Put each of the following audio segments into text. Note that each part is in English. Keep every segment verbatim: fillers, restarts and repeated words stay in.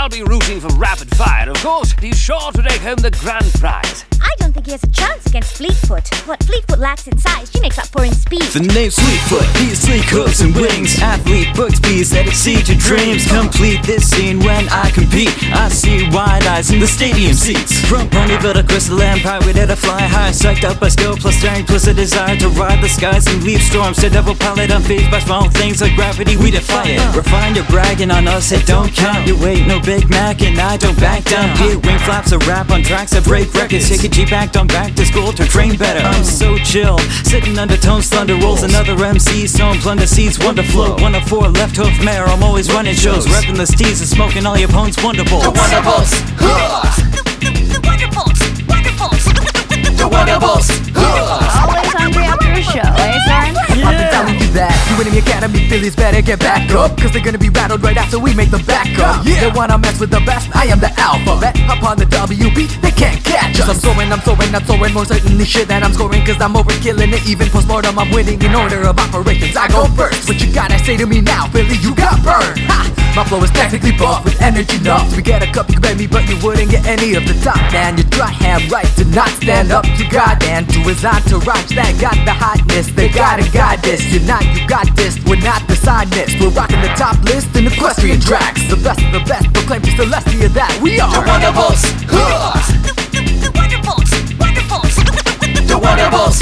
I'll be rooting for Rapid Fire, of course. He's sure to take home the grand prize. I don't think he has a chance against Fleetfoot. What Fleetfoot lacks in size, she makes up for in speed. The name's Fleetfoot, he's sleek hooves and wings. Athlete books bees that exceed your dreams. Complete this scene when I compete. I see wide eyes in the stadium seats. From Ponyville to Crystal Empire, we did a fly high. Psyched up by skill plus strength plus a desire to ride the skies and leave storms. To devil pilot unfazed by small things like gravity, we defy it. Refined, you're bragging on us, it don't count. You ain't no Big Mac and I don't back down. Here, wing flaps, a rap on tracks that break records. Take a Jeep act on back to school to train better. I'm so chill, sitting undertones, thunder rolls. Another M C, stone plunder seeds, wonder flow. One of four left hoof mare, I'm always running shows. Repping the steez and smoking all your opponents' wonderfuls. The Wonderbolts! The Wonderbolts! Wonderbolts! The Wonderbolts! Always hungry after a show, eh, son? I've been telling you that you in the academy fillies better get back up, cause they're gonna be rattled right after we make the back up. Yeah. They wanna mess with the best, I am the alphabet. Up on the W B, they can't catch us. I'm soaring, I'm soaring, I'm soaring, more certainly shit that I'm scoring, cause I'm over killing it. Even post-mortem, I'm winning in order of operations. I go first, what you gotta say to me now, Philly, you got burned. Ha! My flow is technically buff with energy enough to get a cup, you could bet me, but you wouldn't get any of the top, man. You try have right to not stand up to God and to his entourage that got the hotness. They gotta guide this, you're not, you got this. We're not the sidness, we're rocking the top list in equestrian tracks. The best of the best, proclaim to Celestia that we are The Wonderbolts! The Wonderbolts! Wonderbolts! The Wonderbolts!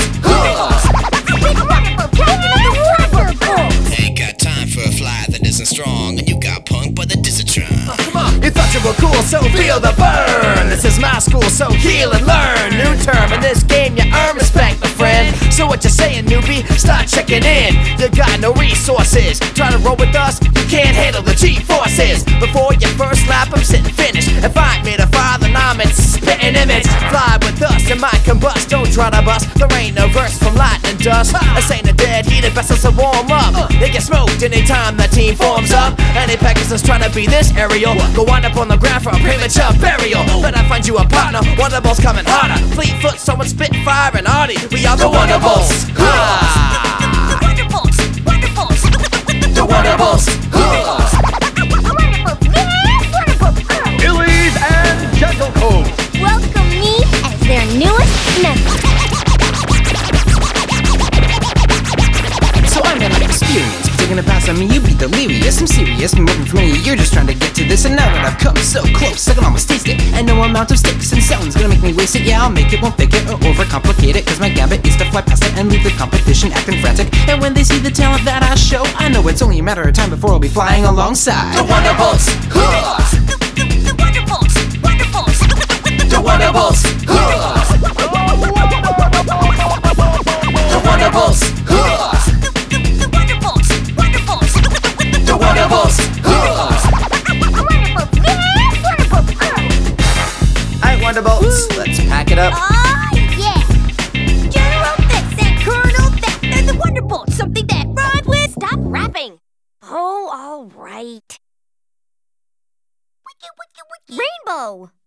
Ain't got time for a fly that isn't strong, and you got punked by the Discitron. You thought you were cool, so feel the burn. This is my school, so heal and learn. New term in this game, you earn respect, my friend. So what you saying, newbie? Start checking in. You got no resources. Try to roll with us, you can't handle the G-forces. Before your first lap, I'm sitting finished. If I made a fire, then I'm in spitting image. Fly with us, and might combust. Don't try to bust. There ain't no verse from lightning dust. This ain't a dead heat, it best to warm up. They get smoked anytime the team forms up. Any Pegasus trying to be this aerial, go wind up on the ground for a premature burial. Better find you a partner, Wonderbolts coming harder. Fleetfoot, someone Spitfire and Artie. We are the Wonderbolts. The Wonderbolts! Wonderbolts! The Wonderbolts. Illies and Gentlecoats. Welcome me as their newest member. So I'm gonna experience. Taking a pass on me, you be delirious. I'm serious, been working for many. You're just trying to get to this, and now that I've come so close, I can almost taste it. And no amount of sticks and stones gonna make me waste it. Yeah, I'll make it, won't fake it or overcomplicate it, cause my gambit is to fly past it and leave the competition acting frantic. And when they see the talent that I show, I know it's only a matter of time before I'll be flying alongside The Wonderbolts. The Wonderbolts! Wonderbolts! The Wonderbolts. The Wonderbolts. The Wonderbolts. Alright, Wonderbolts, let's pack it up. Oh, yeah! General Fix and Colonel Theft, they're the Wonderbolts, something that rhymes with stop rapping. Oh, all right. Wiki, wiki, wiki. Rainbow!